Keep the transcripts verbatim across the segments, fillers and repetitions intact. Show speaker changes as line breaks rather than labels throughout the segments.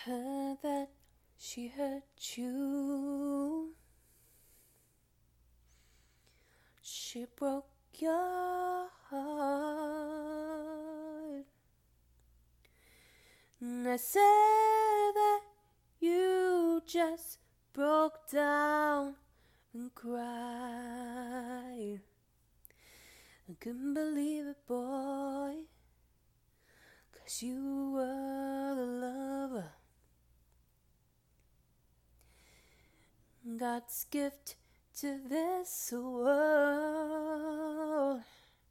heard that she hurt you. She broke your heart. And I said that you just broke down and cried. I couldn't believe it, boy, 'cause you were the lover, God's gift to this world.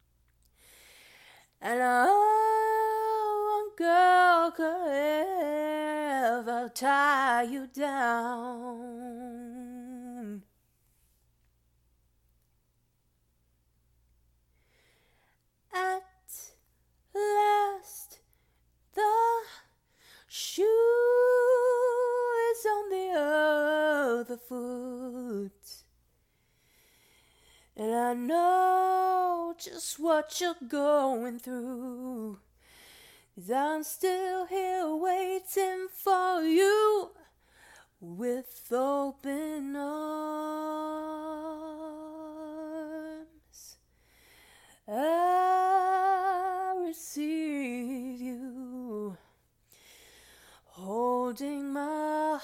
And no one girl could ever tie you down. At last, the shoe is on the other foot, and I know just what you're going through, 'cause I'm still here waiting for you with open arms. I receive you, holding my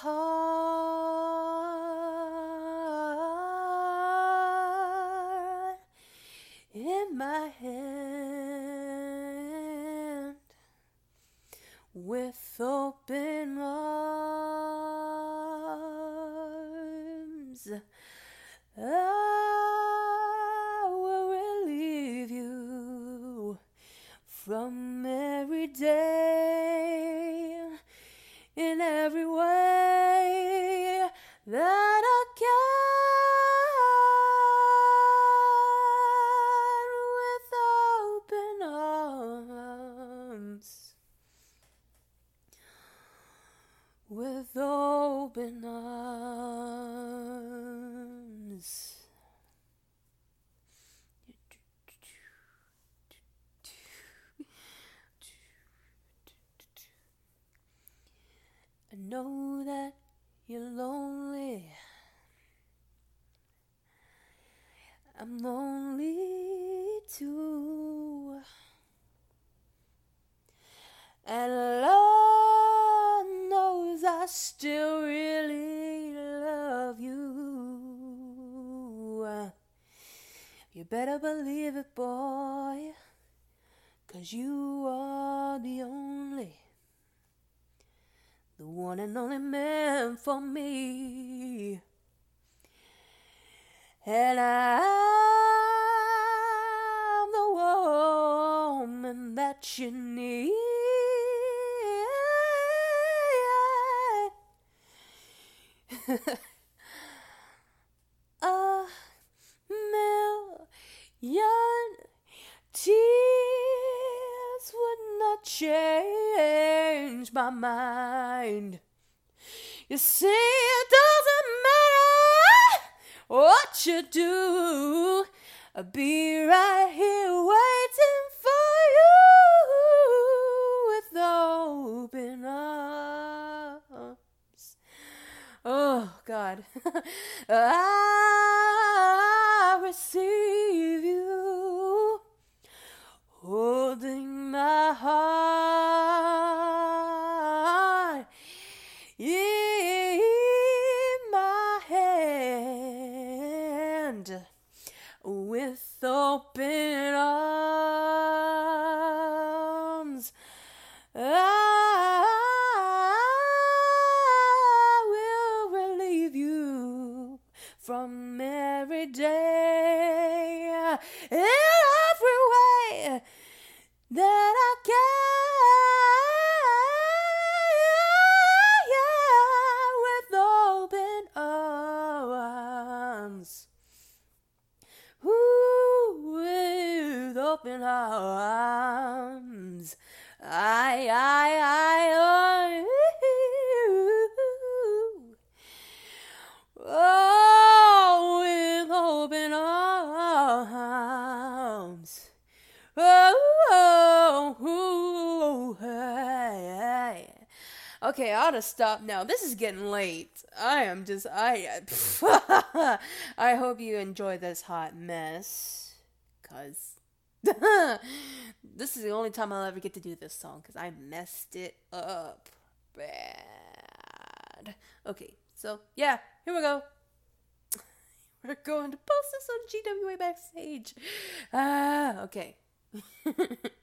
heart in my hand, with open arms. I will relieve you from every day, in every way that I can, with open arms, with open arms. I know that you're lonely. I'm lonely too. And Lord knows I still really love you. You better believe it, boy, 'cause you are the only, the one and only man for me. And I'm the woman that you need. A million tears would not change my mind. You see, it doesn't matter what you do, I'll be right here waiting for you with open arms. Oh, God. I receive you, holding my heart in my hand, with open arms. I will relieve you from every day, in every way that I can, with open arms. Ooh, with open arms. I, I, I, oh, oh, with open arms. Oh, oh, Okay, I ought to stop now. This is getting late. I am just I I hope you enjoy this hot mess, cuz this is the only time I'll ever get to do this song cuz I messed it up bad. Okay, so yeah, here we go. We're going to post this on G W A Backstage. Ah, okay.